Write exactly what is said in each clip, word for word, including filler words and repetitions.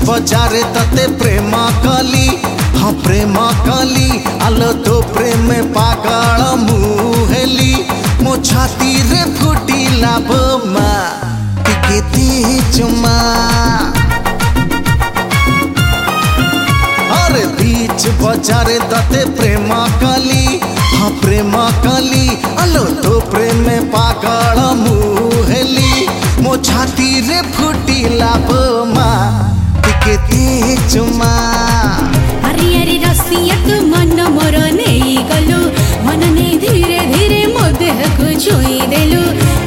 बजारे तते प्रेम कली हाँ प्रेम कली आलो तो प्रेम पागल मुहेली मो छाती रे फुटिला बोमा टिके दी चुमा अरे बीच बजारे तते प्रेम कली हाँ प्रेम कली आलो तो प्रेम पागल मुहेली मो छाती रे फुटिला बोमा टिके दी चुमा अरे अरे रसिया तू मन मोर नहीं गलु मन नहीं धीरे धीरे मो देह को छुई देलु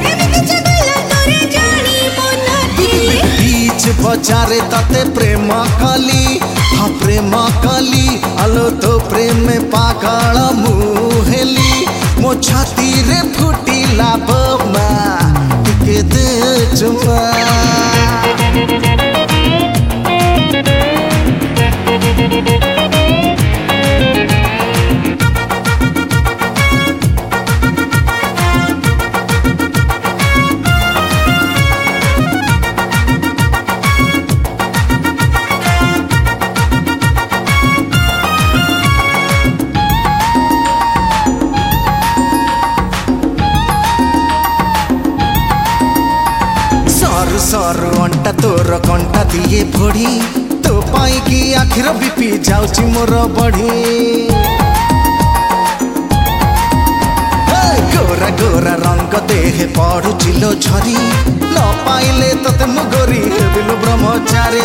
बीच बजारे तते प्रेम कली हाँ प्रेम कली आलो तो प्रेम पागल मुहेली मो छाती रे फुटिला बोमा टिके दे चुमा सर सर अंटा तोर कंटा दिए भोड़ी तो पाई की आखिर बीपी जाउची मोर बढ़ी गोरा गोरा रंग देह पड़ुची लो झरी न पाइले तते मुगरी हेबिलो ब्रह्मचारी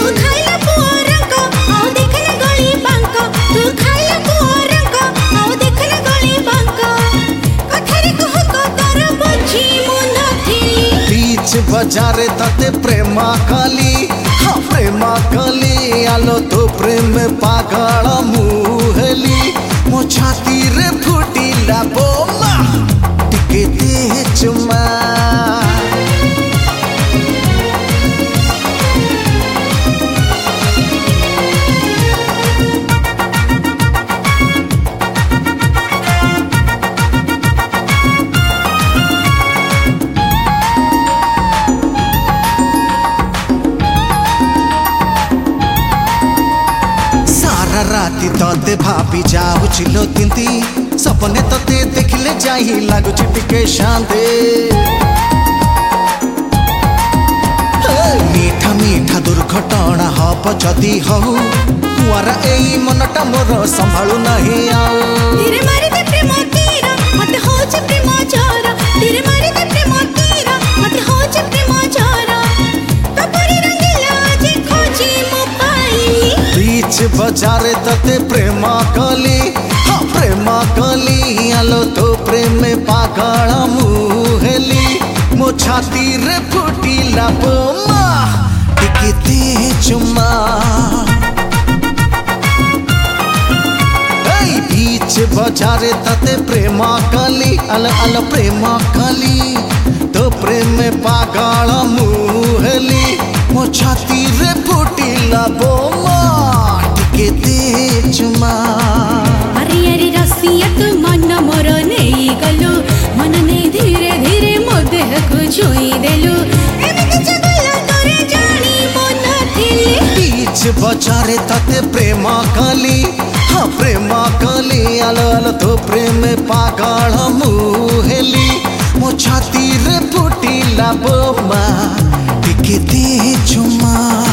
बजारे तते प्रेम कली हाँ प्रेम कली आलो तो प्रेम पागल मुहेली मो छाती रे फुटिला बोमा टिके दे चुमा राती तते भाभी जाऊची लो तिंती सपने तते देखले जाही लागुची टिके शांति मीठा मीठा दुर्घटना हब जदि हऊ तुआरा एई मनटा मोर संभाळु नहीं आऊ धीरे मारी दे प्रेम तीर मते होछ प्रेम चोर धीरे मारी दे प्रेम तीर मते होछ प्रेम चोर तपरी रंगीला जे खोजी मो पाई बीच बजारे तते प्रेम कली हाँ प्रेम कली आलो तो प्रेम पागल मुहेली मो छाती रे फुटिला बोमा टिके दे चुमा बीच बजारे तते प्रेम कली अल अल प्रेम कली तो प्रेम पागल मुहेली मो छाती रे फुटिला बोमा टिके दे चुमा अरे अरे रसिया तू मन मोर नहीं गलु मन नहीं धीरे धीरे मो देह को छुई देलु बीच बजारे तते प्रेम कली हाँ प्रेम कली आलो आलो तो प्रेम पागल मुहेली मो छाती रे फुटिला बोमा टिके दे चुमा।